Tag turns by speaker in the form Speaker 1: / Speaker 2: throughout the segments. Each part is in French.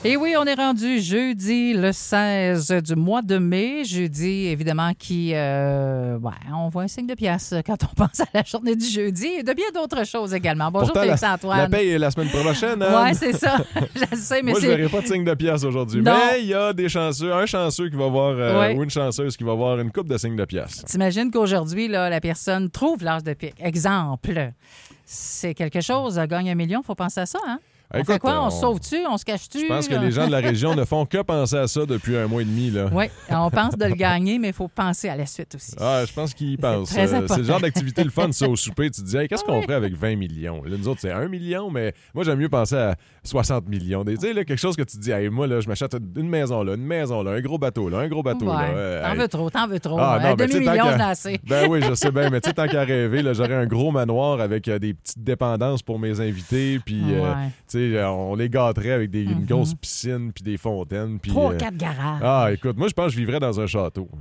Speaker 1: Et oui, on est rendu jeudi le 16 du mois de mai. Jeudi, évidemment, on voit un signe de pièce quand on pense à la journée du jeudi et de bien d'autres choses également. Bonjour, Félix-Antoine.
Speaker 2: La paye est la semaine prochaine. Hein?
Speaker 1: Oui, c'est ça. Je sais, mais
Speaker 2: moi, je ne verrai pas de signe de pièce aujourd'hui.
Speaker 1: Non.
Speaker 2: Mais il y a des chanceux, un chanceux qui va voir, ou une chanceuse qui va voir une coupe de signes de pièce.
Speaker 1: T'imagines qu'aujourd'hui, là, la personne trouve l'âge de pique. Exemple, c'est quelque chose, gagne 1 million, il faut penser à ça, hein? On fait quoi? On se sauve-tu? On se cache-tu?
Speaker 2: Je pense que les gens de la région ne font que penser à ça depuis 1 mois et demi. Là.
Speaker 1: Oui, on pense de le gagner, mais il faut penser à la suite aussi.
Speaker 2: Ah, je pense qu'ils pensent. C'est le genre d'activité le fun, ça, au souper. Tu te dis, hey, qu'est-ce qu'on ferait avec 20 millions? Là, nous autres, c'est 1 million, mais moi, j'aime mieux penser à 60 millions. Tu sais, là, quelque chose que tu te dis, hey, moi, là, je m'achète une maison là, un gros bateau là, un gros bateau.
Speaker 1: Ouais.
Speaker 2: Là.
Speaker 1: T'en veux trop.
Speaker 2: Ah, non,
Speaker 1: un demi-million, j'en ai assez.
Speaker 2: Ben oui, je sais bien, mais tu sais, tant qu'à rêver, là, j'aurais un gros manoir avec des petites dépendances pour mes invités, puis, tu sais, on les gâterait avec une grosse piscine puis des fontaines.
Speaker 1: 3-4 garages.
Speaker 2: Ah, écoute, moi, je pense que je vivrais dans un château.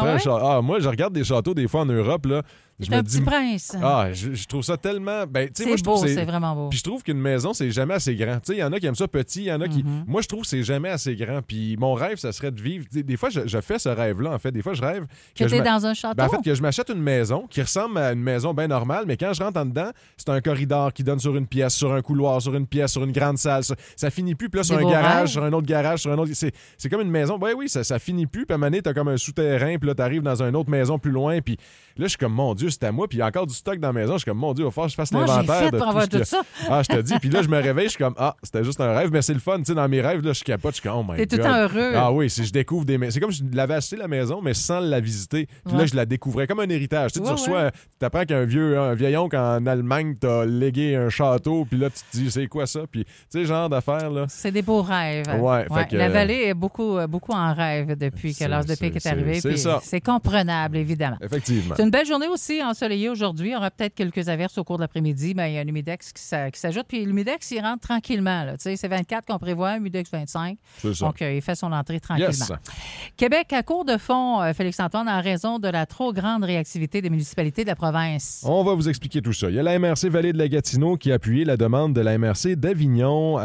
Speaker 2: Moi, je regarde des châteaux des fois en Europe, là.
Speaker 1: C'est un petit prince.
Speaker 2: Ah, je trouve ça tellement...
Speaker 1: c'est beau, c'est vraiment beau.
Speaker 2: Puis je trouve qu'une maison, c'est jamais assez grand. Tu sais, il y en a qui aiment ça petit, il y en a qui... Moi, je trouve que c'est jamais assez grand. Puis mon rêve, ça serait de vivre... Des fois, je fais ce rêve-là, en fait. Des fois, je rêve...
Speaker 1: Que t'es dans un château?
Speaker 2: En fait, que je m'achète une maison qui ressemble à une maison bien normale, mais quand je rentre en dedans, c'est un corridor qui donne sur une pièce, sur un couloir, sur une pièce, sur une grande salle. Ça finit plus. Puis là, sur un garage, sur un autre garage, sur un autre... C'est comme une maison. Oui, ça finit plus. Puis à un moment donné, t'as comme un souterrain. Puis là, t'arrives dans une autre maison plus loin. Puis là, je suis comme, mon Dieu, c'est à moi. Puis il y a encore du stock dans la maison. Je suis comme, mon Dieu, il va falloir que je fasse l'inventaire de tout
Speaker 1: ça.
Speaker 2: Ah, je te dis. Puis là, je me réveille, je suis comme, c'était juste un rêve, mais c'est le fun. Tu sais, dans mes rêves, là, je capote, je suis comme, oh my God.
Speaker 1: T'es tout le temps heureux.
Speaker 2: Ah oui, si je découvre des maisons. C'est comme si je l'avais acheté la maison, mais sans la visiter. Puis là, je la découvrais comme un héritage. Tu sais, tu reçois, tu apprends qu'un vieil oncle en Allemagne t'a légué un château, puis là, tu te dis, c'est quoi ça? Puis, tu sais, genre d'affaires, là.
Speaker 1: C'est des beaux rêves.
Speaker 2: Ouais.
Speaker 1: La vallée est beaucoup en rêve depuis que l'âge de pique est arrivé.
Speaker 2: C'est ça.
Speaker 1: C'est comprenable, évidemment.
Speaker 2: Effectivement.
Speaker 1: C'est une belle journée aussi ensoleillée aujourd'hui. Il y aura peut-être quelques averses au cours de l'après-midi, mais il y a un humidex qui s'ajoute. Puis l'humidex, il rentre tranquillement. Là. C'est 24 qu'on prévoit, humidex 25.
Speaker 2: C'est ça.
Speaker 1: Donc, il fait son entrée tranquillement.
Speaker 2: Yes.
Speaker 1: Québec à court de fonds, Félix-Antoine, en raison de la trop grande réactivité des municipalités de la province.
Speaker 2: On va vous expliquer tout ça. Il y a la MRC Vallée de la Gatineau qui a appuyé la demande de la MRC d'Avignon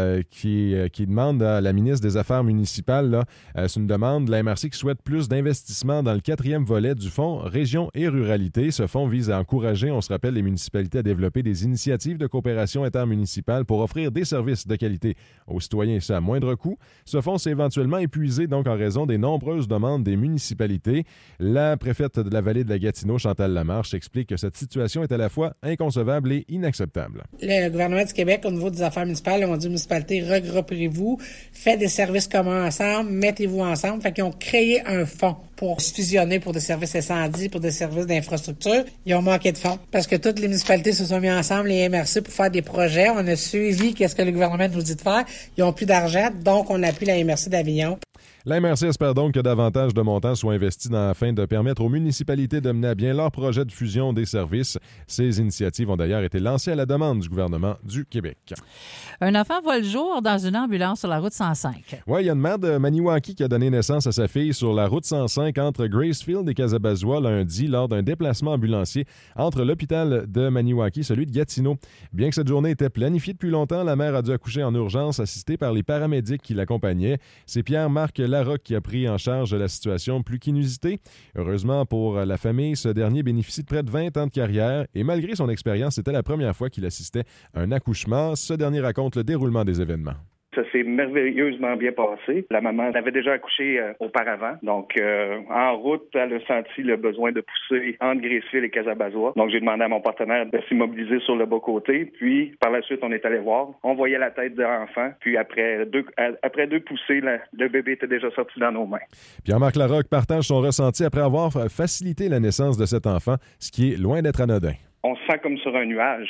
Speaker 2: qui demande à la ministre des Affaires municipales, là, c'est une demande de la MRC qui souhaite plus d'investissement dans le 4e volet du fonds Région et Ruralité. Ce fonds vise à encourager, on se rappelle, les municipalités à développer des initiatives de coopération intermunicipale pour offrir des services de qualité aux citoyens, et ça à moindre coût. Ce fonds s'est éventuellement épuisé donc en raison des nombreuses demandes des municipalités. La préfète de la Vallée de la Gatineau, Chantal Lamarche, explique que cette situation est à la fois inconcevable et inacceptable.
Speaker 3: Le gouvernement du Québec, au niveau des affaires municipales, on dit aux municipalités, regroupez-vous, faites des services communs ensemble, mettez-vous ensemble. Fait qu'ils ont créé un fonds pour se fusionner pour des services incendies, pour des services d'infrastructure. Ils ont manqué de fonds parce que toutes les municipalités se sont mis ensemble, les MRC, pour faire des projets. On a suivi qu'est-ce que le gouvernement nous dit de faire. Ils n'ont plus d'argent, donc on appuie la MRC d'Avignon.
Speaker 2: La MRC espère donc que davantage de montants soient investis afin de permettre aux municipalités de mener à bien leur projet de fusion des services. Ces initiatives ont d'ailleurs été lancées à la demande du gouvernement du Québec.
Speaker 1: Un enfant voit le jour dans une ambulance sur la route 105.
Speaker 2: Oui, il y a une mère de Maniwaki qui a donné naissance à sa fille sur la route 105 entre Gracefield et Kazabazoua lundi lors d'un déplacement ambulancier entre l'hôpital de Maniwaki et celui de Gatineau. Bien que cette journée était planifiée depuis longtemps, la mère a dû accoucher en urgence assistée par les paramédics qui l'accompagnaient. C'est Pierre-Marc Larocque qui a pris en charge la situation plus qu'inusitée. Heureusement pour la famille, ce dernier bénéficie de près de 20 ans de carrière et malgré son expérience, c'était la première fois qu'il assistait à un accouchement. Ce dernier raconte le déroulement des événements.
Speaker 4: Ça s'est merveilleusement bien passé. La maman avait déjà accouché auparavant. Donc, en route, elle a senti le besoin de pousser entre Gracefield et Kazabazoua. Donc, j'ai demandé à mon partenaire de s'immobiliser sur le bas-côté. Puis, par la suite, on est allé voir. On voyait la tête de l'enfant. Puis, après deux poussées, le bébé était déjà sorti dans nos mains.
Speaker 2: Pierre-Marc Larocque partage son ressenti après avoir facilité la naissance de cet enfant, ce qui est loin d'être anodin.
Speaker 4: On se sent comme sur un nuage.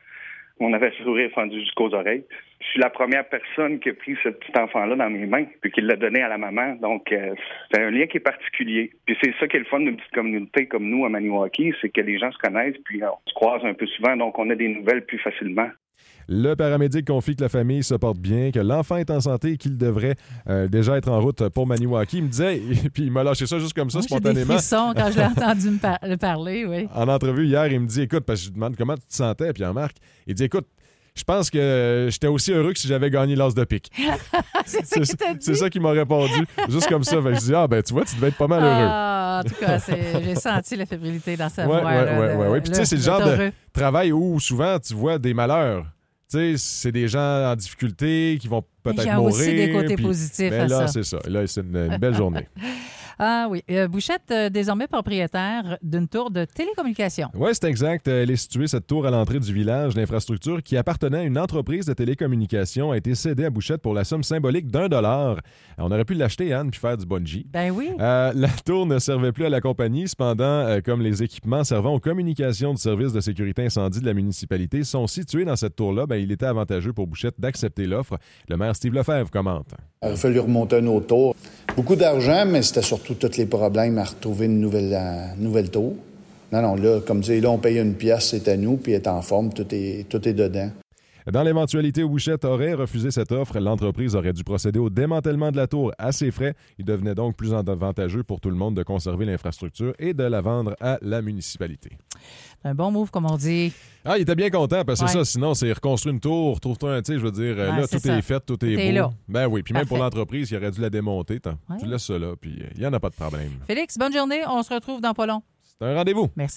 Speaker 4: On avait le sourire fendu jusqu'aux oreilles. Je suis la première personne qui a pris ce petit enfant-là dans mes mains puis qui l'a donné à la maman. Donc, c'est un lien qui est particulier. Puis c'est ça qui est le fun d'une petite communauté comme nous à Maniwaki, c'est que les gens se connaissent puis on se croise un peu souvent, donc on a des nouvelles plus facilement.
Speaker 2: Le paramédic confie que la famille se porte bien, que l'enfant est en santé et qu'il devrait déjà être en route pour Maniwaki. Il me disait, et puis il m'a lâché ça juste comme ça, spontanément.
Speaker 1: J'ai des frissons quand je l'ai entendu me parler, oui.
Speaker 2: En entrevue hier, il me dit, écoute, parce que je lui demande comment tu te sentais, Pierre-Marc. Il dit, écoute, Je pense que j'étais aussi heureux que si j'avais gagné l'as de pique. C'est ça qu'il m'a répondu. Juste comme ça. Je dis, tu vois, tu devais être pas mal heureux.
Speaker 1: En tout cas, j'ai senti la fébrilité dans sa voix.
Speaker 2: Oui. Puis tu sais, c'est le genre de travail où souvent tu vois des malheurs. Tu sais, c'est des gens en difficulté qui vont peut-être mourir.
Speaker 1: Il y a aussi des côtés positifs à ça.
Speaker 2: Là, c'est ça. Là, c'est une belle journée.
Speaker 1: Ah oui. Bouchette, désormais propriétaire d'une tour de télécommunications.
Speaker 2: Oui, c'est exact. Elle est située, cette tour, à l'entrée du village. L'infrastructure qui appartenait à une entreprise de télécommunications a été cédée à Bouchette pour la somme symbolique $1. On aurait pu l'acheter, Anne, puis faire du bungee.
Speaker 1: Ben oui.
Speaker 2: La tour ne servait plus à la compagnie. Cependant, comme les équipements servant aux communications du service de sécurité incendie de la municipalité sont situés dans cette tour-là, il était avantageux pour Bouchette d'accepter l'offre. Le maire Steve Lefebvre commente.
Speaker 5: Il a fallu remonter un autre tour. Beaucoup d'argent, mais c'était surtout tous les problèmes à retrouver une nouvelle tour. Non, là, comme dit, là, on paye une pièce, c'est à nous, puis elle est en forme, tout est dedans.
Speaker 2: Dans l'éventualité où Bouchette aurait refusé cette offre, l'entreprise aurait dû procéder au démantèlement de la tour à ses frais. Il devenait donc plus avantageux pour tout le monde de conserver l'infrastructure et de la vendre à la municipalité.
Speaker 1: Un bon move, comme on dit.
Speaker 2: Il était bien content, parce que c'est ça. Sinon, c'est reconstruire une tour, trouve-toi un, je veux dire, là, tout est fait, tout est beau.
Speaker 1: Là.
Speaker 2: Ben oui, puis même pour
Speaker 1: Parfait.
Speaker 2: l'entreprise, il aurait dû la démonter. Tu laisses ça là, puis il n'y en a pas de problème.
Speaker 1: Félix, bonne journée. On se retrouve dans pas long.
Speaker 2: C'est un rendez-vous.
Speaker 1: Merci.